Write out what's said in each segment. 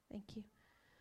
Thank you.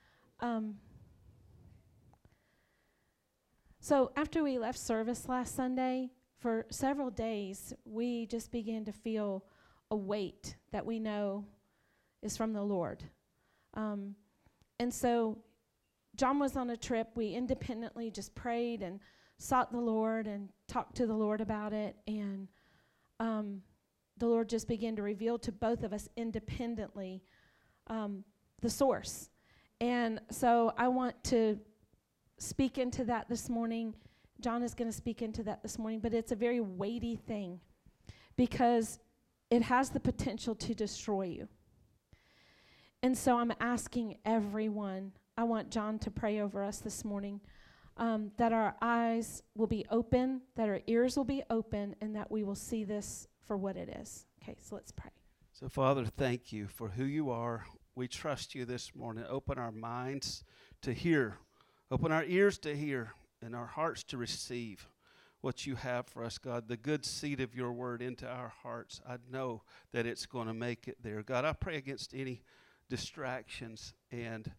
So after we left service last Sunday, for several days, we just began to feel a weight that we know is from the Lord. And so John was on a trip. We independently just prayed and sought the Lord and talked to the Lord about it. And the Lord just began to reveal to both of us independently the source. And so I want to speak into that this morning. John is going to speak into that this morning, but it's a very weighty thing because it has the potential to destroy you. And so I'm asking everyone, I want John to pray over us this morning, that our eyes will be open, that our ears will be open, and that we will see this for what it is. Okay, so let's pray. So, Father, thank you for who you are. We trust you this morning. Open our minds to hear, open our ears to hear, and our hearts to receive what you have for us, God, the good seed of your word into our hearts. I know that it's going to make it there. God, I pray against any distractions and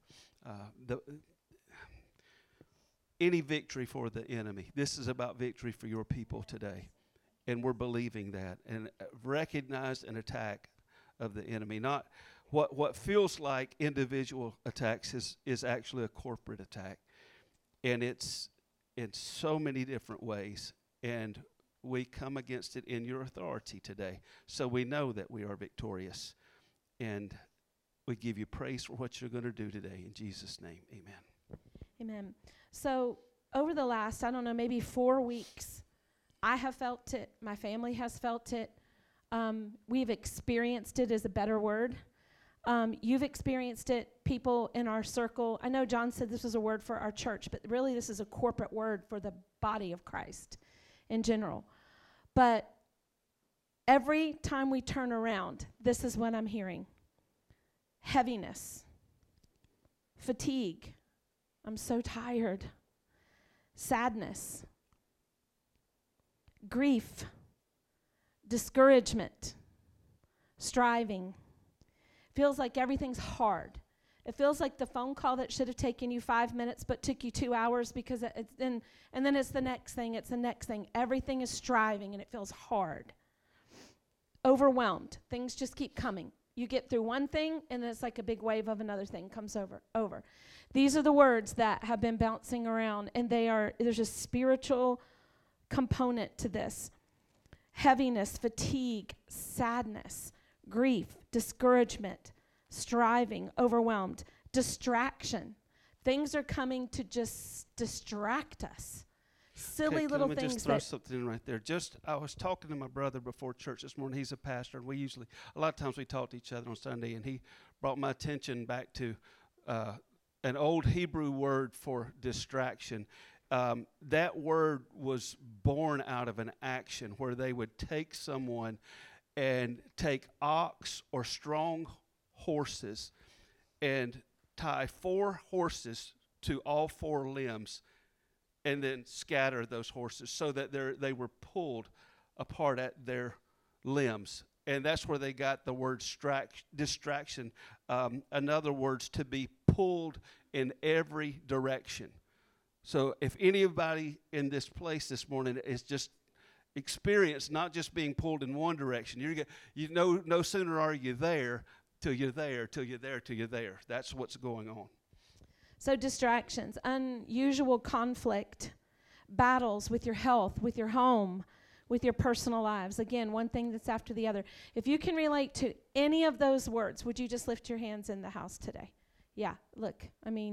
any victory for the enemy. This is about victory for your people today, and we're believing that and recognize an attack of the enemy. Not what feels like individual attacks is actually a corporate attack, and it's in so many different ways, and we come against it in your authority today. So we know that we are victorious, and we give you praise for what you're going to do today. In Jesus' name, amen. Amen. So over the last, I don't know, maybe 4 weeks, I have felt it. My family has felt it. We've experienced it is a better word. You've experienced it, people in our circle. I know John said this was a word for our church, but really this is a corporate word for the body of Christ in general. But every time we turn around, this is what I'm hearing. Heaviness, fatigue, I'm so tired, sadness, grief, discouragement, striving. Feels like everything's hard. It feels like the phone call that should have taken you 5 minutes but took you 2 hours because and then it's the next thing, it's the next thing. Everything is striving and it feels hard. Overwhelmed. Things just keep coming. You get through one thing and then it's like a big wave of another thing comes over. These are the words that have been bouncing around, and there's a spiritual component to this. Heaviness, fatigue, sadness, grief, discouragement, striving, overwhelmed, distraction. Things are coming to just distract us. Silly little things. Let me just throw something in right there. I was talking to my brother before church this morning. He's a pastor, and a lot of times we talk to each other on Sunday, and he brought my attention back to an old Hebrew word for distraction. That word was born out of an action where they would take someone and take ox or strong horses and tie 4 horses to all 4 limbs and then scatter those horses so that they were pulled apart at their limbs. And that's where they got the word distraction. In other words, to be pulled in every direction. So if anybody in this place this morning is just experienced not just being pulled in one direction, no sooner are you there till you're there, till you're there, till you're there. That's what's going on. So distractions, unusual conflict, battles with your health, with your home, with your personal lives. Again, one thing that's after the other. If you can relate to any of those words, would you just lift your hands in the house today? Yeah, look,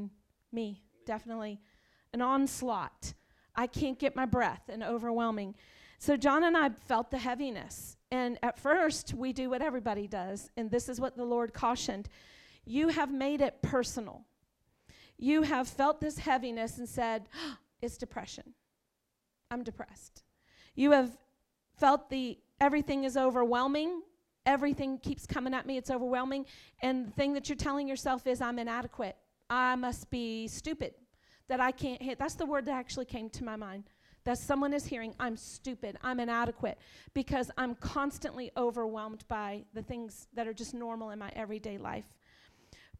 me, definitely an onslaught. I can't get my breath and overwhelming. So John and I felt the heaviness. And at first, we do what everybody does. And this is what the Lord cautioned. You have made it personal. You have felt this heaviness and said, it's depression. I'm depressed. You have felt everything is overwhelming. Everything keeps coming at me. It's overwhelming. And the thing that you're telling yourself is, I'm inadequate. I must be stupid. That I can't hit. That's the word that actually came to my mind. That someone is hearing, I'm stupid. I'm inadequate. Because I'm constantly overwhelmed by the things that are just normal in my everyday life.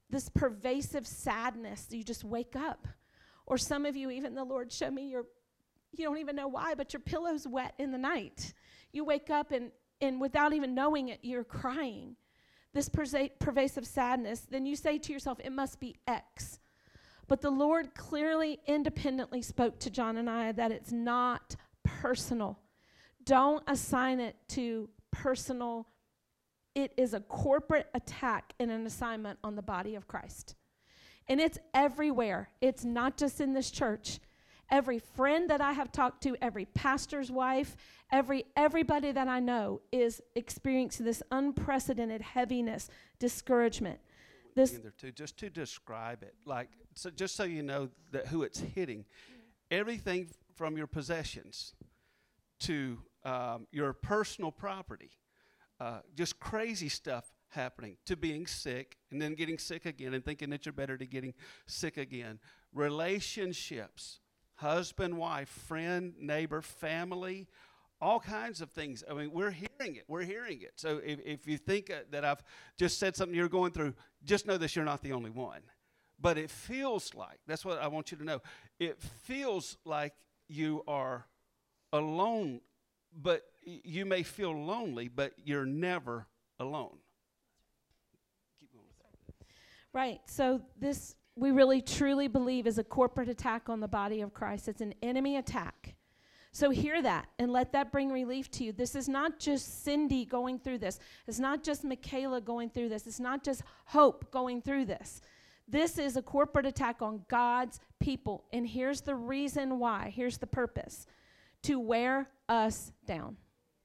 this pervasive sadness. You just wake up. Or some of you, even the Lord showed me, you don't even know why, but your pillow's wet in the night. You wake up and without even knowing it, you're crying. This pervasive sadness. Then you say to yourself, it must be X. But the Lord clearly, independently spoke to John and I that it's not personal. Don't assign it to personal. It is a corporate attack and an assignment on the body of Christ. And it's everywhere. It's not just in this church. Every friend that I have talked to, every pastor's wife, everybody that I know is experiencing this unprecedented heaviness, discouragement. This There too, just to describe it, like, so just so you know that who it's hitting, everything from your possessions to your personal property, just crazy stuff happening, to being sick and then getting sick again and thinking that you're better to getting sick again. Relationships, husband, wife, friend, neighbor, family, all kinds of things. I mean, we're hearing it. So if you think that I've just said something you're going through, just know that you're not the only one. But it feels like, that's what I want you to know, it feels like you are alone, but you may feel lonely, but you're never alone. Keep going with that. Right. So this, we really truly believe, is a corporate attack on the body of Christ. It's an enemy attack. So hear that and let that bring relief to you. This is not just Cindy going through this. It's not just Michaela going through this. It's not just Hope going through this. This is a corporate attack on God's people. And here's the reason why. Here's the purpose. To wear us down.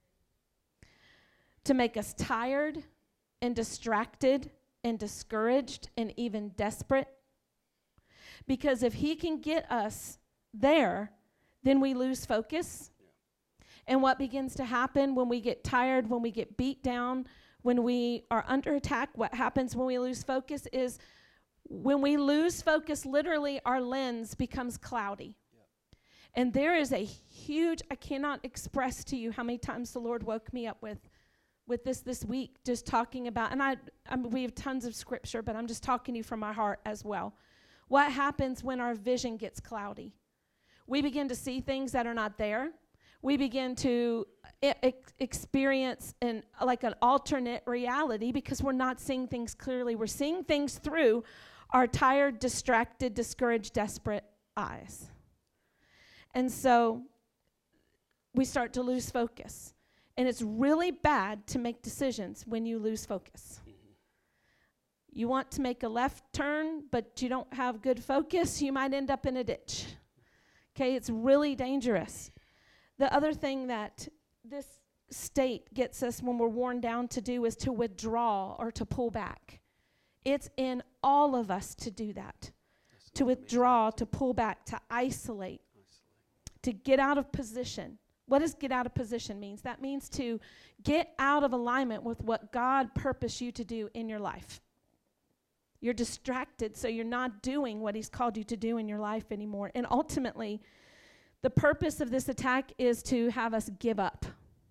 To make us tired and distracted and discouraged and even desperate. Because if he can get us there, then we lose focus. And what begins to happen when we get tired, when we get beat down, when we are under attack, what happens when we lose focus is when we lose focus, literally our lens becomes cloudy. And there is a huge, I cannot express to you how many times the Lord woke me up with this week, just talking about, and we have tons of scripture, but I'm just talking to you from my heart as well. What happens when our vision gets cloudy? We begin to see things that are not there. We begin to experience an alternate reality because we're not seeing things clearly. We're seeing things through our tired, distracted, discouraged, desperate eyes. And so we start to lose focus. And it's really bad to make decisions when you lose focus. You want to make a left turn, but you don't have good focus, you might end up in a ditch. Okay, it's really dangerous. The other thing that this state gets us when we're worn down to do is to withdraw or to pull back. It's in all of us to do that. To withdraw, to pull back, to isolate, to get out of position. What does get out of position means? That means to get out of alignment with what God purposed you to do in your life. You're distracted, so you're not doing what he's called you to do in your life anymore. And ultimately, the purpose of this attack is to have us give up.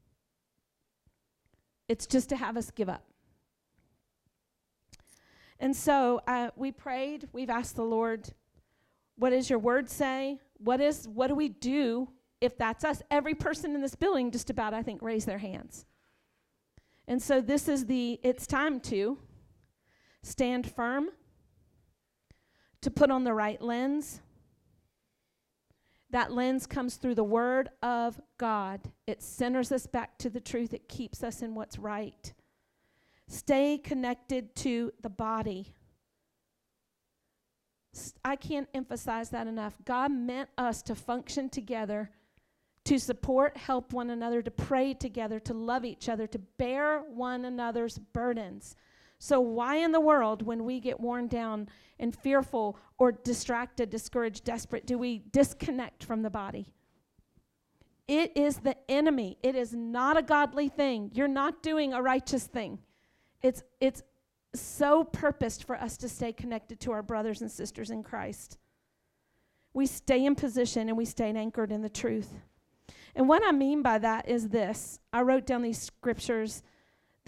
It's just to have us give up. And so we prayed. We've asked the Lord, what does your word say? What do we do if that's us? Every person in this building just about, I think, raised their hands. And so it's time to stand firm, to put on the right lens. That lens comes through the word of God. It centers us back to the truth. It keeps us in what's right. Stay connected to the body. I can't emphasize that enough. God meant us to function together, to support, help one another, to pray together, to love each other, to bear one another's burdens. So why in the world, when we get worn down and fearful or distracted, discouraged, desperate, do we disconnect from the body? It is the enemy. It is not a godly thing. You're not doing a righteous thing. It's so purposed for us to stay connected to our brothers and sisters in Christ. We stay in position and we stay anchored in the truth. And what I mean by that is this. I wrote down these scriptures that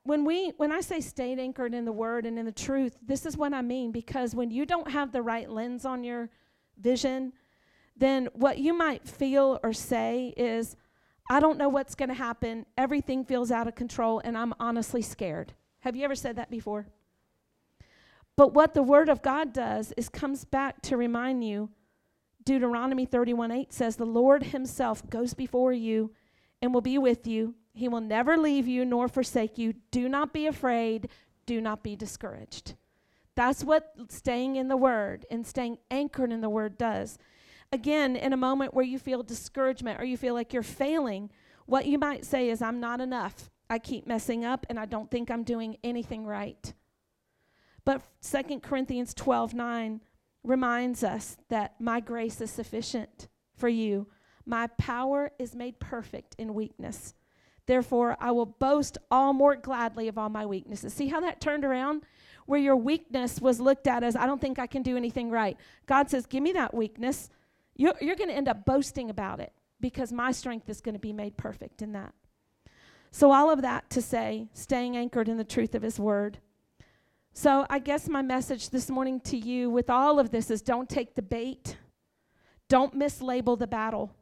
when I say stay anchored in the word and in the truth, this is what I mean, because when you don't have the right lens on your vision, then what you might feel or say is, I don't know what's going to happen. Everything feels out of control, and I'm honestly scared. Have you ever said that before? But what the Word of God does is comes back to remind you, Deuteronomy 31:8 says, the Lord himself goes before you and will be with you. He will never leave you nor forsake you. Do not be afraid. Do not be discouraged. That's what staying in the Word and staying anchored in the Word does. Again, in a moment where you feel discouragement or you feel like you're failing, what you might say is, I'm not enough. I keep messing up, and I don't think I'm doing anything right. But 2 Corinthians 12:9 reminds us that my grace is sufficient for you. My power is made perfect in weakness. Therefore, I will boast all more gladly of all my weaknesses. See how that turned around? Where your weakness was looked at as, I don't think I can do anything right. God says, give me that weakness. You're going to end up boasting about it because my strength is going to be made perfect in that. So all of that to say, staying anchored in the truth of his word. So I guess my message this morning to you with all of this is, don't take the bait. Don't mislabel the battle.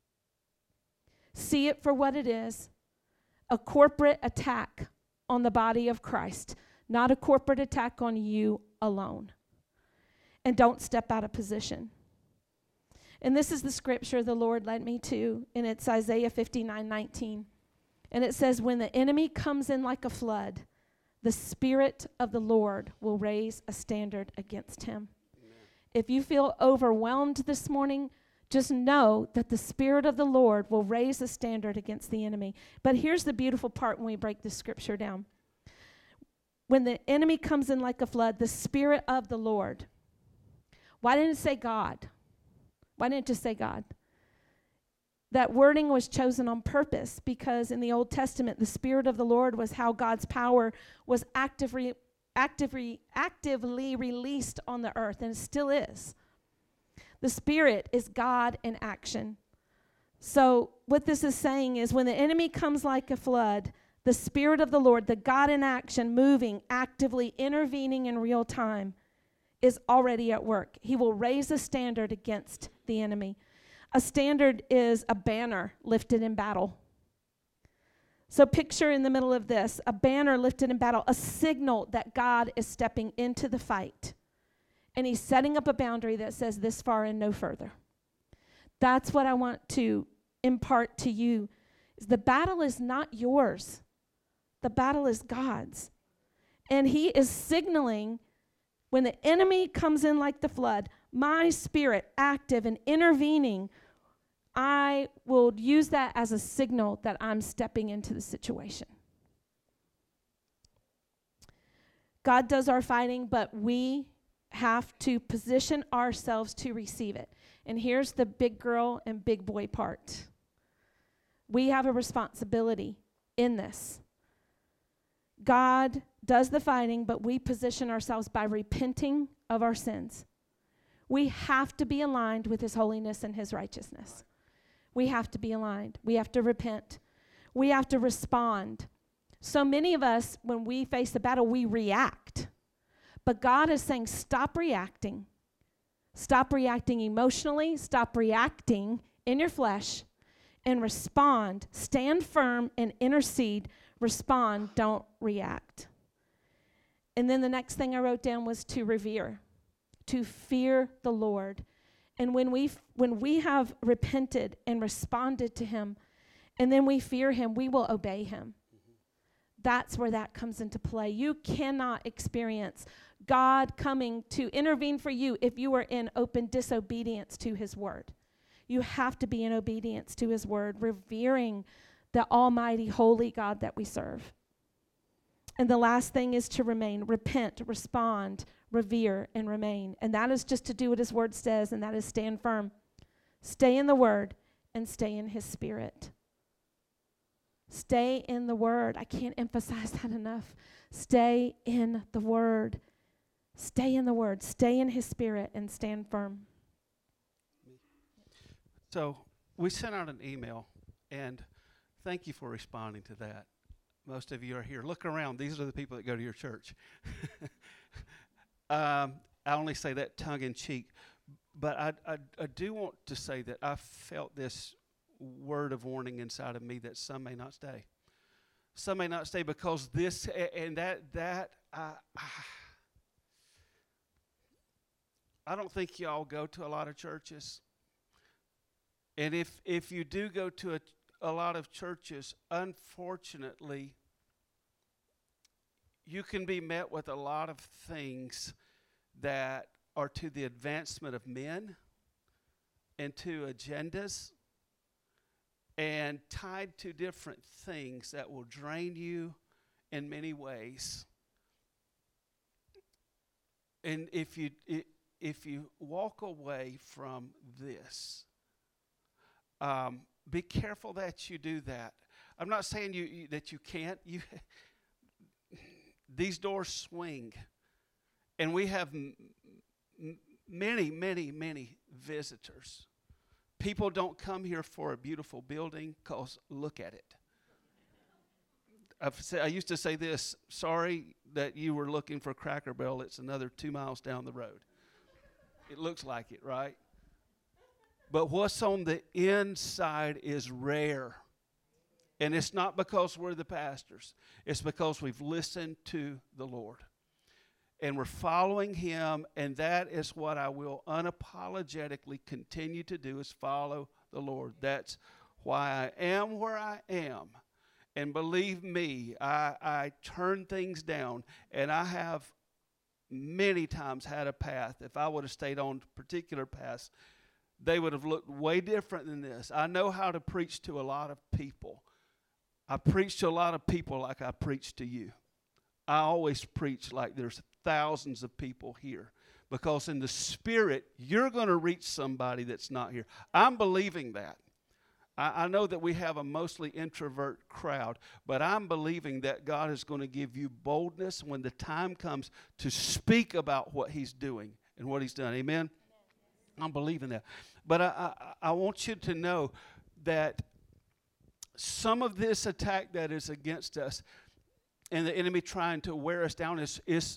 See it for what it is, a corporate attack on the body of Christ, not a corporate attack on you alone. And don't step out of position. And this is the scripture the Lord led me to, and it's Isaiah 59:19. And it says, when the enemy comes in like a flood, the Spirit of the Lord will raise a standard against him. Amen. If you feel overwhelmed this morning, just know that the Spirit of the Lord will raise a standard against the enemy. But here's the beautiful part when we break this scripture down. When the enemy comes in like a flood, the Spirit of the Lord. Why didn't it say God? Why didn't it just say God? That wording was chosen on purpose because in the Old Testament, the Spirit of the Lord was how God's power was actively released on the earth, and it still is. The Spirit is God in action. So what this is saying is, when the enemy comes like a flood, the Spirit of the Lord, the God in action, moving, actively intervening in real time, is already at work. He will raise a standard against the enemy. A standard is a banner lifted in battle. So picture in the middle of this, a banner lifted in battle, a signal that God is stepping into the fight. And he's setting up a boundary that says this far and no further. That's what I want to impart to you. Is the battle is not yours. The battle is God's. And he is signaling, when the enemy comes in like the flood, my Spirit active and intervening, I will use that as a signal that I'm stepping into the situation. God does our fighting, but we have to position ourselves to receive it. And here's the big girl and big boy part. We have a responsibility in this. God does the fighting, but we position ourselves by repenting of our sins. We have to be aligned with his holiness and his righteousness. We have to be aligned. We have to repent. We have to respond. So many of us, when we face the battle, we react. But God is saying, stop reacting. Stop reacting emotionally. Stop reacting in your flesh and respond. Stand firm and intercede. Respond. Don't react. And then the next thing I wrote down was to revere, to fear the Lord. And when we have repented and responded to him, and then we fear him, we will obey him. That's where that comes into play. You cannot experience God coming to intervene for you if you are in open disobedience to his word. You have to be in obedience to his word, revering the almighty, holy God that we serve. And the last thing is to remain, repent, respond, revere, and remain. And that is just to do what his word says, and that is stand firm. Stay in the word and stay in his Spirit. Stay in the word. I can't emphasize that enough. Stay in the word. Stay in the word. Stay in his Spirit and stand firm. So we sent out an email, and thank you for responding to that. Most of you are here. Look around. These are the people that go to your church. I only say that tongue in cheek. But I do want to say that I felt this word of warning inside of me that some may not stay. Some may not stay because this and that. I don't think y'all go to a lot of churches. And if you do go to a lot of churches, unfortunately, you can be met with a lot of things that are to the advancement of men and to agendas and tied to different things that will drain you in many ways. And if you walk away from this, be careful that you do that. I'm not saying that you can't. These doors swing, and we have many visitors. People don't come here for a beautiful building because look at it. I used to say this, sorry that you were looking for Cracker Barrel. It's another 2 miles down the road. It looks like it, right? But what's on the inside is rare. And it's not because we're the pastors. It's because we've listened to the Lord. And we're following Him, and that is what I will unapologetically continue to do, is follow the Lord. That's why I am where I am. And believe me, I turn things down, and I have many times had a path. If I would have stayed on particular paths, they would have looked way different than this. I know how to preach to a lot of people. I preach to a lot of people like I preach to you. I always preach like there's thousands of people here, because in the spirit, you're going to reach somebody that's not here. I'm believing that. I know that we have a mostly introvert crowd, but I'm believing that God is going to give you boldness when the time comes to speak about what He's doing and what He's done. Amen? I'm believing that. But I want you to know that some of this attack that is against us and the enemy trying to wear us down is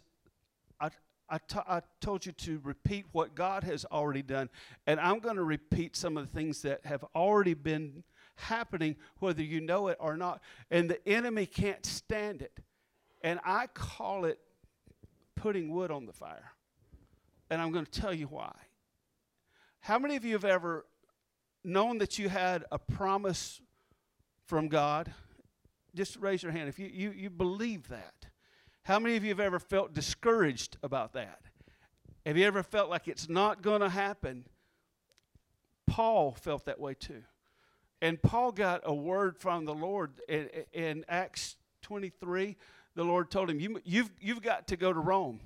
I told you to repeat what God has already done. And I'm going to repeat some of the things that have already been happening, whether you know it or not. And the enemy can't stand it. And I call it putting wood on the fire. And I'm going to tell you why. How many of you have ever known that you had a promise from God? Just raise your hand if you believe that. How many of you have ever felt discouraged about that? Have you ever felt like it's not going to happen? Paul felt that way too. And Paul got a word from the Lord in Acts 23. The Lord told him, you've got to go to Rome.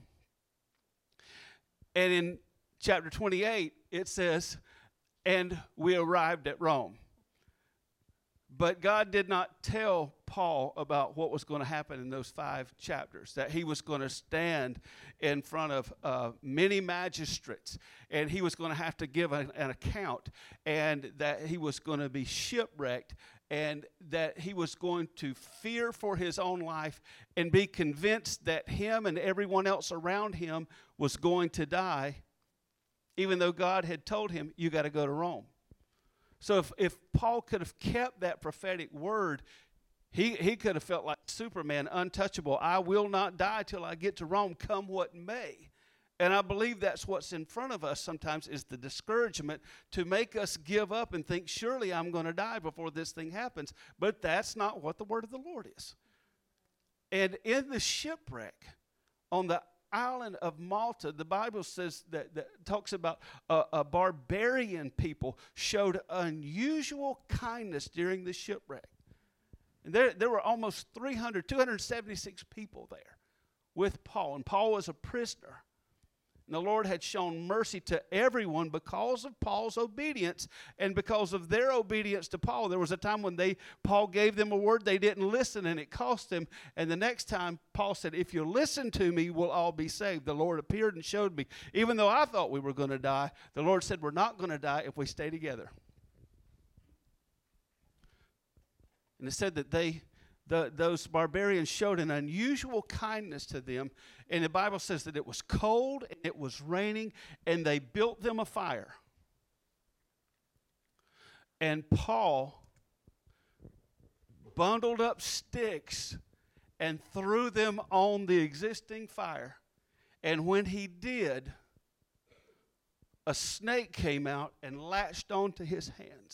And in chapter 28, it says, and we arrived at Rome. But God did not tell Paul about what was going to happen in those 5 chapters, that he was going to stand in front of many magistrates, and he was going to have to give an account, and that he was going to be shipwrecked, and that he was going to fear for his own life and be convinced that him and everyone else around him was going to die, even though God had told him, you got to go to Rome. So if Paul could have kept that prophetic word, he could have felt like Superman, untouchable. I will not die till I get to Rome, come what may. And I believe that's what's in front of us sometimes, is the discouragement to make us give up and think, surely I'm going to die before this thing happens. But that's not what the word of the Lord is. And in the shipwreck on the island of Malta, the Bible says that talks about a barbarian people showed unusual kindness during the shipwreck. And there were almost 276 people there with Paul. And Paul was a prisoner. And the Lord had shown mercy to everyone because of Paul's obedience and because of their obedience to Paul. There was a time when Paul gave them a word, they didn't listen, and it cost them. And the next time, Paul said, if you listen to me, we'll all be saved. The Lord appeared and showed me. Even though I thought we were going to die, the Lord said we're not going to die if we stay together. And it said that those barbarians showed an unusual kindness to them. And the Bible says that it was cold and it was raining, and they built them a fire. And Paul bundled up sticks and threw them on the existing fire. And when he did, a snake came out and latched onto his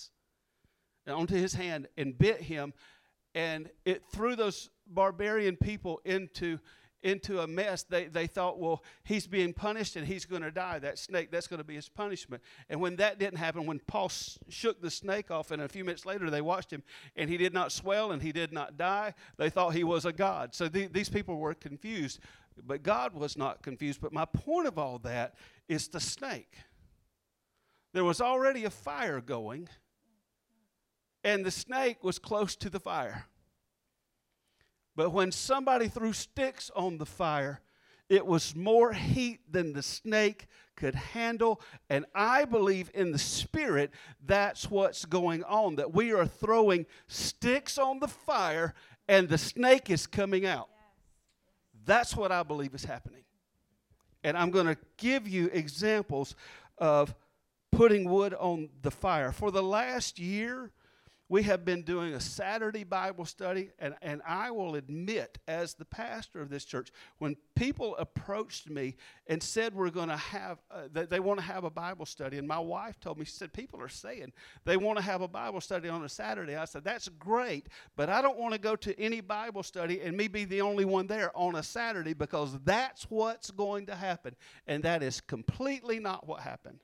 hand and bit him. And it threw those barbarian people into a mess. They thought, well, he's being punished and he's going to die. That snake, that's going to be his punishment. And when that didn't happen, when Paul shook the snake off, and a few minutes later they watched him, and he did not swell and he did not die, they thought he was a god. So these people were confused. But God was not confused. But my point of all that is the snake. There was already a fire going, and the snake was close to the fire. But when somebody threw sticks on the fire, it was more heat than the snake could handle. And I believe in the Spirit that's what's going on, that we are throwing sticks on the fire and the snake is coming out. That's what I believe is happening. And I'm going to give you examples of putting wood on the fire. For the last year, we have been doing a Saturday Bible study, and I will admit, as the pastor of this church, when people approached me and said we're going to have, that they want to have a Bible study, and my wife told me, she said, people are saying they want to have a Bible study on a Saturday. I said, that's great, but I don't want to go to any Bible study and me be the only one there on a Saturday, because that's what's going to happen, and that is completely not what happened.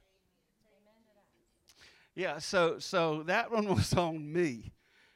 Yeah, so that one was on me.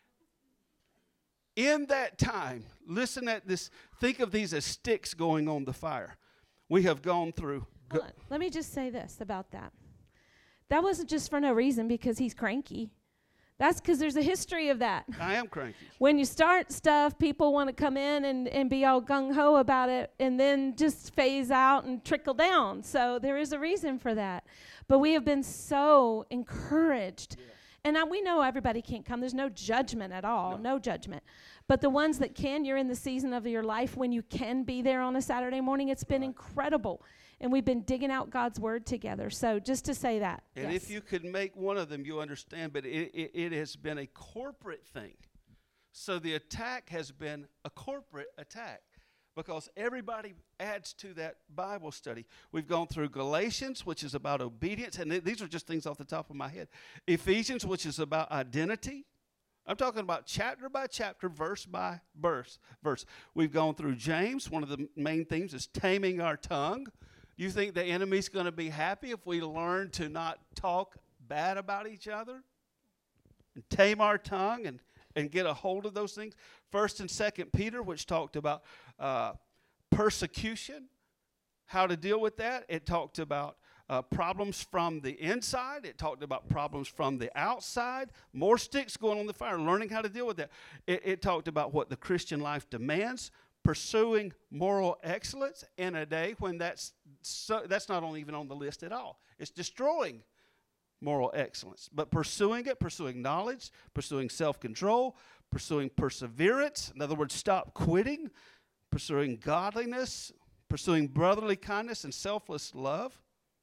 In that time, listen at this, think of these as sticks going on the fire. We have gone through. Hold on. Let me just say this about that. That wasn't just for no reason because he's cranky. That's because there's a history of that. I am cranky. When you start stuff, people want to come in and be all gung-ho about it and then just phase out and trickle down. So there is a reason for that. But we have been so encouraged. Yeah. And we know everybody can't come. There's no judgment at all, no judgment. But the ones that can, you're in the season of your life when you can be there on a Saturday morning. It's been incredible. And we've been digging out God's word together. So just to say that. And if you could make one of them, you'll understand. But it has been a corporate thing. So the attack has been a corporate attack, because everybody adds to that Bible study. We've gone through Galatians, which is about obedience. And these are just things off the top of my head. Ephesians, which is about identity. I'm talking about chapter by chapter, verse by verse. We've gone through James. One of the main themes is taming our tongue. You think the enemy's going to be happy if we learn to not talk bad about each other? And tame our tongue and get a hold of those things. 1st and 2nd Peter, which talked about persecution, how to deal with that. It talked about problems from the inside. It talked about problems from the outside. More sticks going on the fire, learning how to deal with that. It talked about what the Christian life demands, pursuing moral excellence in a day when that's not even on the list at all. It's destroying moral excellence. But pursuing it, pursuing knowledge, pursuing self-control, pursuing perseverance. In other words, stop quitting, pursuing godliness, pursuing brotherly kindness and selfless love.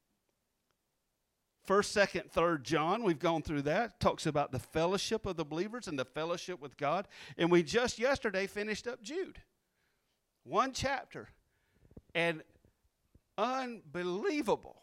1st, 2nd, 3rd John, we've gone through that. Talks about the fellowship of the believers and the fellowship with God. And we just yesterday finished up Jude. 1 chapter. And unbelievable.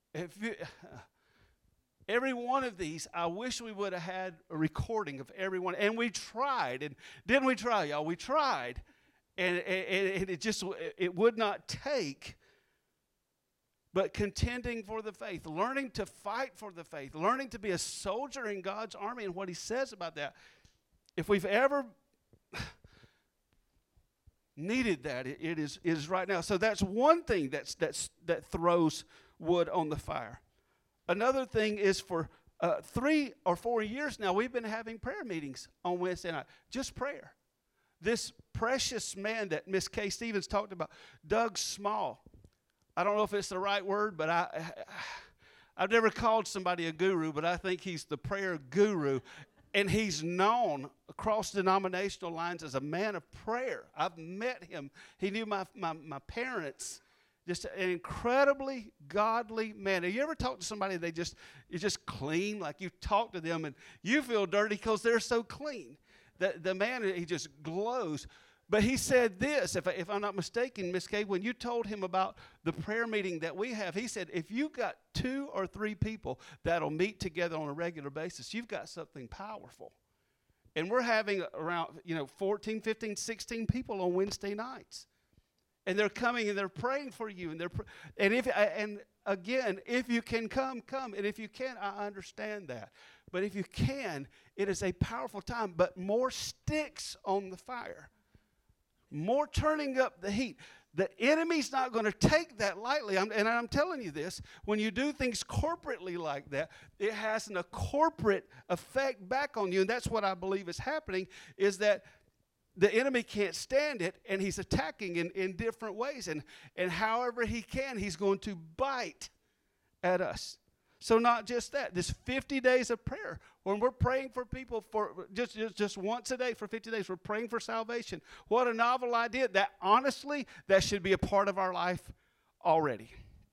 Every one of these, I wish we would have had a recording of every one. And we tried. And didn't we try, y'all? We tried. And it would not take. But contending for the faith, learning to fight for the faith, learning to be a soldier in God's army, and what he says about that. If we've ever needed that, it is right now. So that's one thing that throws wood on the fire. Another thing is for 3 or 4 years now, we've been having prayer meetings on Wednesday night, just prayer. This precious man that Miss Kay Stevens talked about, Doug Small. I don't know if it's the right word, but I've never called somebody a guru, but I think he's the prayer guru. And he's known across denominational lines as a man of prayer. I've met him. He knew my parents. Just an incredibly godly man. Have you ever talked to somebody you're just clean? Like you talk to them and you feel dirty because they're so clean. The man, he just glows. But he said this, if I'm not mistaken, Miss Kay, when you told him about the prayer meeting that we have, he said, if you got 2 or 3 people that'll meet together on a regular basis, you've got something powerful. And we're having around 14, 15, 16 people on Wednesday nights. And they're coming and they're praying for you. And again, if you can come. And if you can't, I understand that. But if you can, it is a powerful time. But more sticks on the fire. More turning up the heat. The enemy's not going to take that lightly. I'm telling you this, when you do things corporately like that, it has a corporate effect back on you. And that's what I believe is happening, is that the enemy can't stand it, and he's attacking in different ways. And however he can, he's going to bite at us. So not just that, this 50 days of prayer, when we're praying for people for just once a day for 50 days, we're praying for salvation. What a novel idea. That honestly, that should be a part of our life already.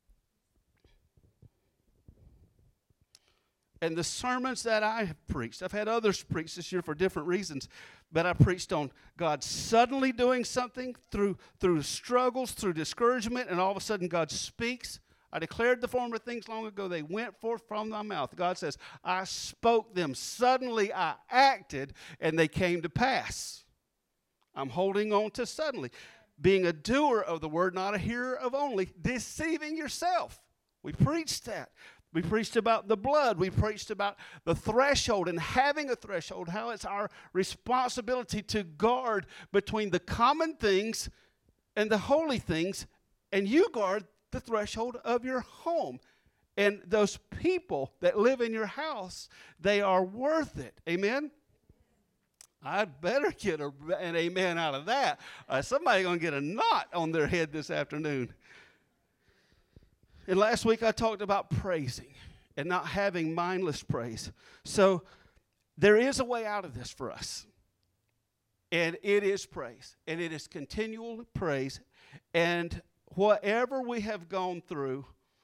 And the sermons that I have preached, I've had others preach this year for different reasons, but I preached on God suddenly doing something through struggles, through discouragement, and all of a sudden God speaks. I declared the former things long ago. They went forth from thy mouth. God says, I spoke them. Suddenly I acted, and they came to pass. I'm holding on to suddenly. Being a doer of the word, not a hearer of only. Deceiving yourself. We preached that. We preached about the blood. We preached about the threshold and having a threshold, how it's our responsibility to guard between the common things and the holy things, and you guard the threshold of your home. And those people that live in your house, they are worth it. Amen? I'd better get an amen out of that. Somebody's going to get a knot on their head this afternoon. And last week I talked about praising and not having mindless praise. So there is a way out of this for us. And it is praise. And it is continual praise. And whatever we have gone through,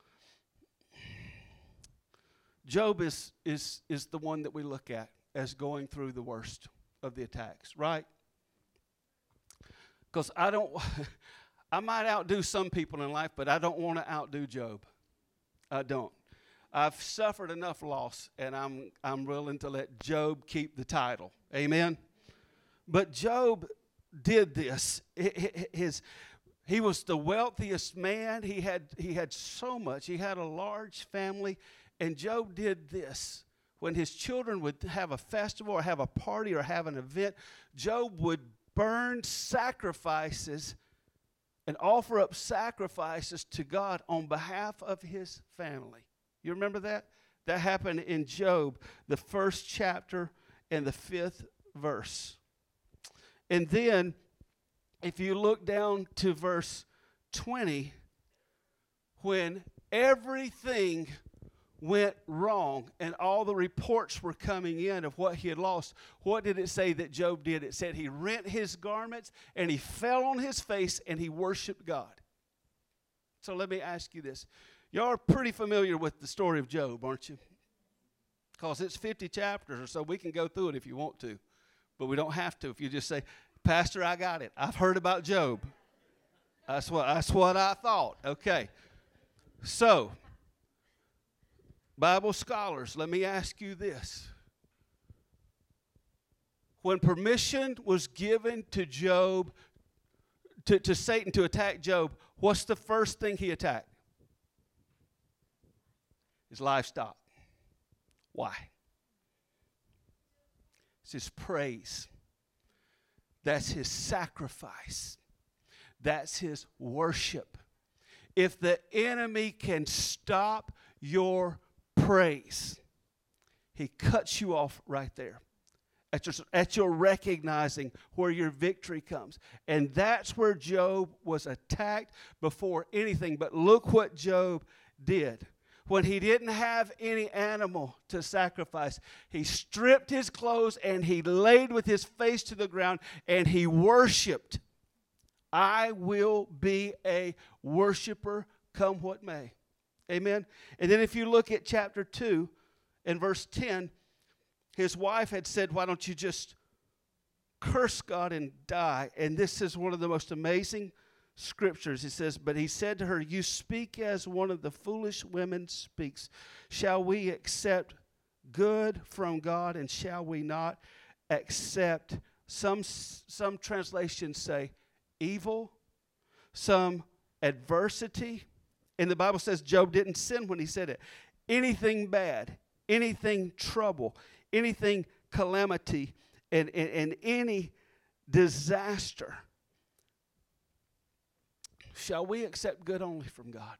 Job is the one that we look at as going through the worst of the attacks, right? Because I might outdo some people in life, but I don't want to outdo Job. I don't. I've suffered enough loss, and I'm willing to let Job keep the title. Amen? But Job did this. He was the wealthiest man. He had so much. He had a large family, and Job did this. When his children would have a festival or have a party or have an event, Job would burn sacrifices and offer up sacrifices to God on behalf of his family. You remember that? That happened in Job, the 1st chapter and the 5th verse. And then, if you look down to verse 20, when everything went wrong and all the reports were coming in of what he had lost, what did it say that Job did? It said he rent his garments and he fell on his face and he worshiped God. So let me ask you this. Y'all are pretty familiar with the story of Job, aren't you? Because it's 50 chapters or so. We can go through it if you want to, but we don't have to. If you just say, Pastor, I got it. I've heard about Job. That's what I thought. Okay. So, Bible scholars, let me ask you this. When permission was given to Job, to Satan to attack Job, what's the first thing he attacked? His livestock. Why? It's his praise. That's his sacrifice. That's his worship. If the enemy can stop your praise, he cuts you off right there at your recognizing where your victory comes. And that's where Job was attacked before anything. But look what Job did. when he didn't have any animal to sacrifice, he stripped his clothes and he laid with his face to the ground and he worshiped. I will be a worshiper come what may. Amen. And then if you look at chapter 2 and verse 10, his wife had said, why don't you just curse God and die? And this is one of the most amazing scriptures. It says, but he said to her, you speak as one of the foolish women speaks. Shall we accept good from God, and shall we not accept, some translations say evil, some adversity. And the Bible says Job didn't sin when he said it. Anything bad, anything trouble, anything calamity, and any disaster. Shall we accept good only from God?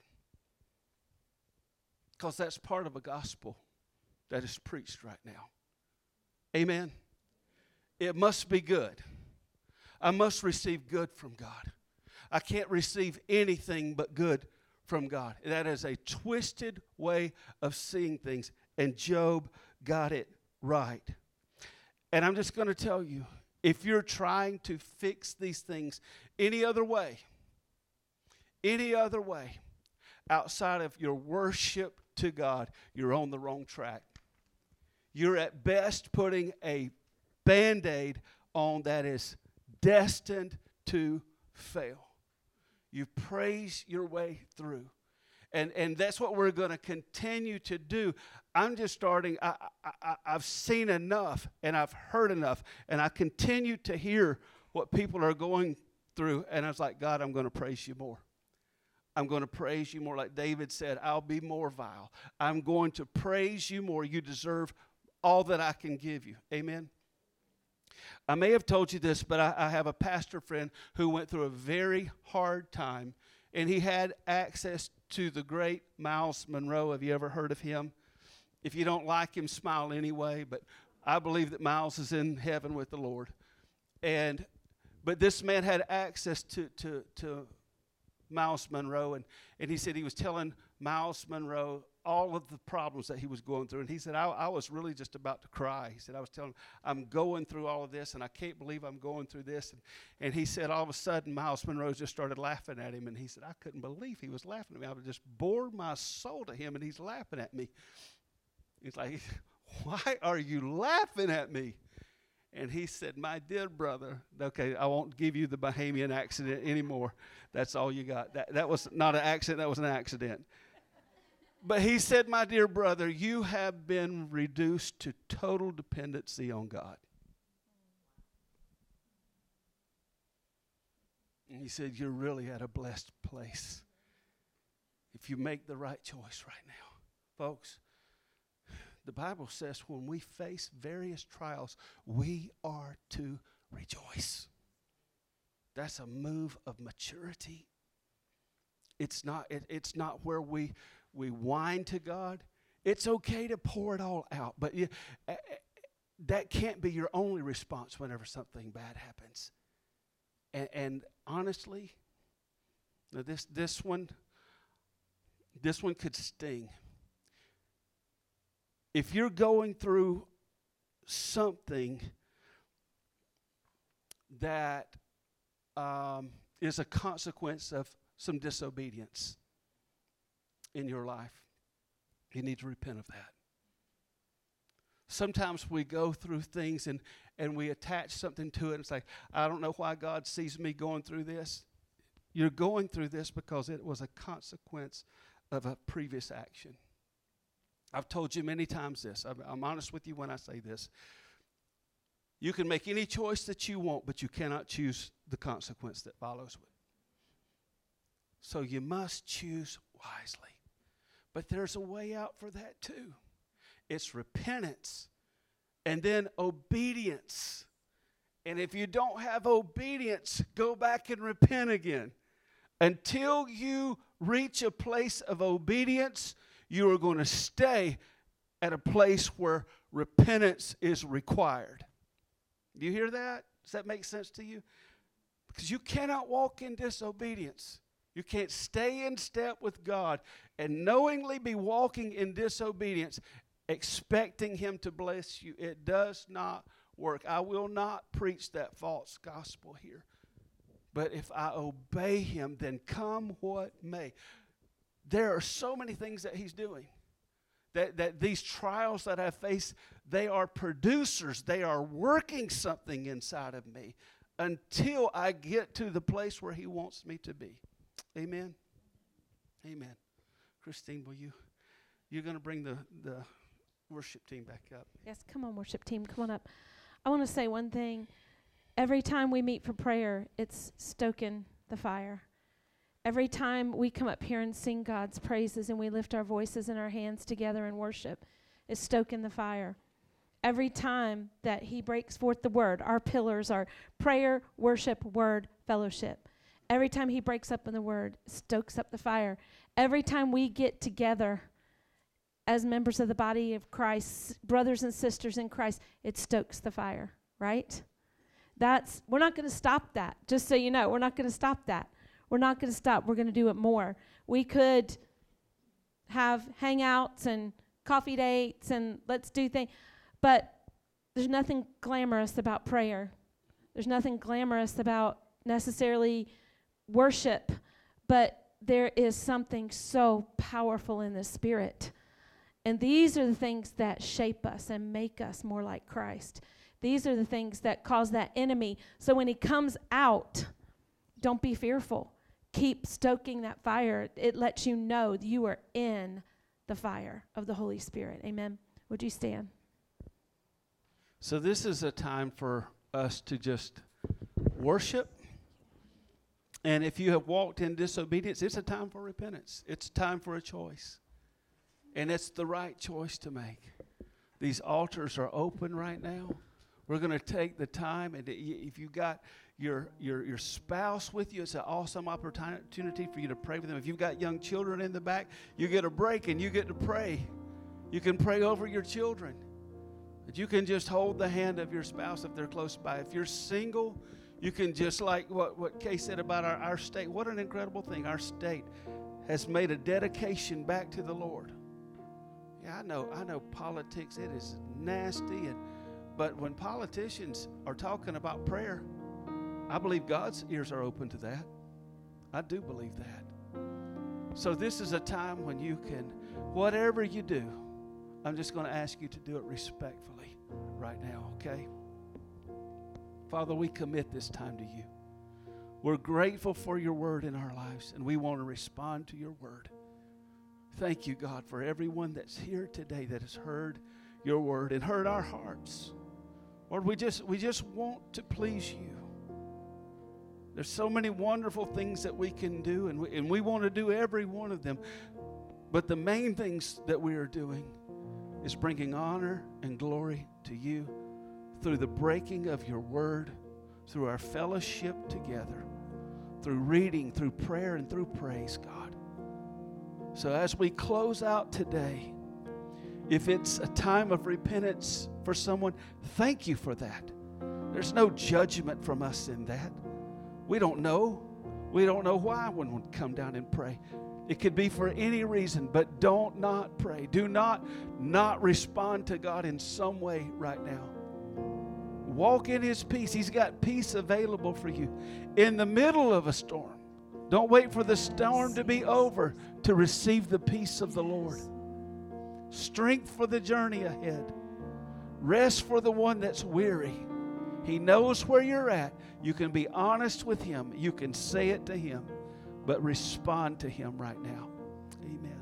Because that's part of a gospel that is preached right now. Amen. It must be good. I must receive good from God. I can't receive anything but good from God. That is a twisted way of seeing things, and Job got it right. And I'm just going to tell you, if you're trying to fix these things any other way outside of your worship to God, you're on the wrong track. You're at best putting a Band-Aid on that is destined to fail. You praise your way through. And that's what we're going to continue to do. I'm just starting. I've seen enough and I've heard enough. And I continue to hear what people are going through. And I was like, God, I'm going to praise you more. I'm going to praise you more. Like David said, I'll be more vile. I'm going to praise you more. You deserve all that I can give you. Amen. I may have told you this, but I have a pastor friend who went through a very hard time, and he had access to the great Myles Munroe. Have you ever heard of him? If you don't like him, smile anyway, but I believe that Myles is in heaven with the Lord. But this man had access to Myles Munroe, and he said he was telling Myles Munroe all of the problems that he was going through. And he said, I was really just about to cry. He said, I was telling him, I'm going through all of this, and I can't believe I'm going through this. And he said, all of a sudden, Myles Munroe just started laughing at him. And he said, I couldn't believe he was laughing at me. I would just bore my soul to him, and he's laughing at me. He's like, why are you laughing at me? And he said, my dear brother, okay, I won't give you the Bahamian accident anymore. That's all you got. That was not an accident, that was an accident. But he said, my dear brother, you have been reduced to total dependency on God. And he said, you're really at a blessed place if you make the right choice right now. Folks, the Bible says when we face various trials, we are to rejoice. That's a move of maturity. It's not where we whine to God. It's okay to pour it all out, but that can't be your only response whenever something bad happens. And honestly, this one could sting. If you're going through something that is a consequence of some disobedience in your life, you need to repent of that. Sometimes we go through things and we attach something to it. And it's like, I don't know why God sees me going through this. You're going through this because it was a consequence of a previous action. I've told you many times this. I'm honest with you when I say this. You can make any choice that you want, but you cannot choose the consequence that follows with it. So you must choose wisely. But there's a way out for that too. It's repentance and then obedience. And if you don't have obedience, go back and repent again. Until you reach a place of obedience, you are going to stay at a place where repentance is required. Do you hear that? Does that make sense to you? Because you cannot walk in disobedience. You can't stay in step with God and knowingly be walking in disobedience, expecting Him to bless you. It does not work. I will not preach that false gospel here. But if I obey Him, then come what may. There are so many things that He's doing. That these trials that I face, they are producers. They are working something inside of me until I get to the place where He wants me to be. Amen? Amen. Christine, you're going to bring the worship team back up. Yes, come on, worship team, come on up. I want to say one thing. Every time we meet for prayer, it's stoking the fire. Every time we come up here and sing God's praises and we lift our voices and our hands together in worship, it's stoking the fire. Every time that He breaks forth the word, our pillars are prayer, worship, word, fellowship. Every time He breaks up in the word, stokes up the fire. Every time we get together as members of the body of Christ, brothers and sisters in Christ, it stokes the fire, right? We're not going to stop that. Just so you know, we're not going to stop that. We're not going to stop. We're going to do it more. We could have hangouts and coffee dates and let's do things, but there's nothing glamorous about prayer. There's nothing glamorous about necessarily worship, but there is something so powerful in the Spirit. And these are the things that shape us and make us more like Christ. These are the things that cause that enemy. So when he comes out, don't be fearful. Keep stoking that fire. It lets you know that you are in the fire of the Holy Spirit. Amen. Would you stand? So this is a time for us to just worship. And if you have walked in disobedience, it's a time for repentance. It's time for a choice. And it's the right choice to make. These altars are open right now. We're going to take the time, and if you've got your spouse with you, it's an awesome opportunity for you to pray with them. If you've got young children in the back, you get a break and you get to pray. You can pray over your children. But you can just hold the hand of your spouse if they're close by. If you're single, you can just like what Kay said about our state. What an incredible thing. Our state has made a dedication back to the Lord. Yeah, I know politics, it is nasty, but when politicians are talking about prayer, I believe God's ears are open to that. I do believe that. So this is a time when you can, whatever you do, I'm just going to ask you to do it respectfully right now, okay? Father, we commit this time to you. We're grateful for your word in our lives, and we want to respond to your word. Thank you, God, for everyone that's here today that has heard your word and heard our hearts. Lord, we just want to please you. There's so many wonderful things that we can do, and we want to do every one of them. But the main things that we are doing is bringing honor and glory to you through the breaking of your word, through our fellowship together, through reading, through prayer, and through praise, God. So as we close out today, if it's a time of repentance for someone, thank you for that. There's no judgment from us in that. We don't know. We don't know why one would come down and pray. It could be for any reason, but don't not pray. Do not respond to God in some way right now. Walk in His peace. He's got peace available for you in the middle of a storm. Don't wait for the storm to be over to receive the peace of the Lord. Strength for the journey ahead. Rest for the one that's weary. He knows where you're at. You can be honest with Him. You can say it to Him, but respond to Him right now. Amen.